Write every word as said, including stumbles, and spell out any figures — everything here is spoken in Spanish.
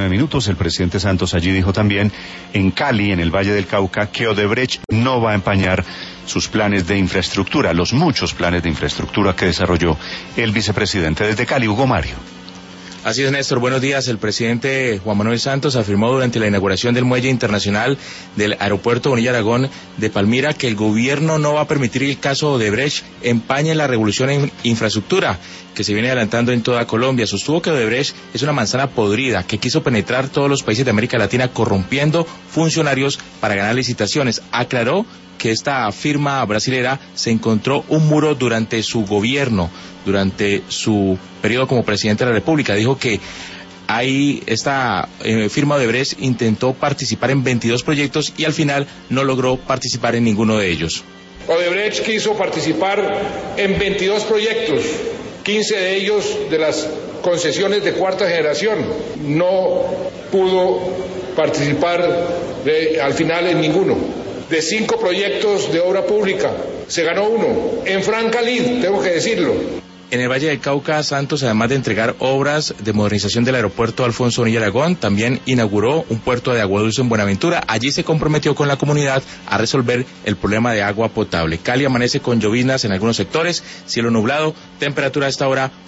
nueve minutos. El presidente Santos allí dijo también en Cali, en el Valle del Cauca, que Odebrecht no va a empañar sus planes de infraestructura, los muchos planes de infraestructura que desarrolló el vicepresidente. Desde Cali, Hugo Mario. Así es, Néstor. Buenos días. El presidente Juan Manuel Santos afirmó durante la inauguración del muelle internacional del aeropuerto Bonilla Aragón de Palmira que el gobierno no va a permitir que el caso Odebrecht empañe la revolución en infraestructura que se viene adelantando en toda Colombia. Sostuvo que Odebrecht es una manzana podrida que quiso penetrar todos los países de América Latina corrompiendo funcionarios para ganar licitaciones. Aclaró que esta firma brasilera se encontró un muro durante su gobierno, durante su periodo como presidente de la República. Dijo que ahí esta eh, firma Odebrecht intentó participar en veintidós proyectos y al final no logró participar en ninguno de ellos. Odebrecht quiso participar en veintidós proyectos, quince de ellos de las concesiones de cuarta generación. No pudo participar de, al final en ninguno. De cinco proyectos de obra pública, se ganó uno. En Franca Lid, tengo que decirlo. En el Valle del Cauca, Santos, además de entregar obras de modernización del aeropuerto Alfonso Bonilla Aragón, también inauguró un puerto de agua dulce en Buenaventura. Allí se comprometió con la comunidad a resolver el problema de agua potable. Cali amanece con lloviznas en algunos sectores, cielo nublado, temperatura a esta hora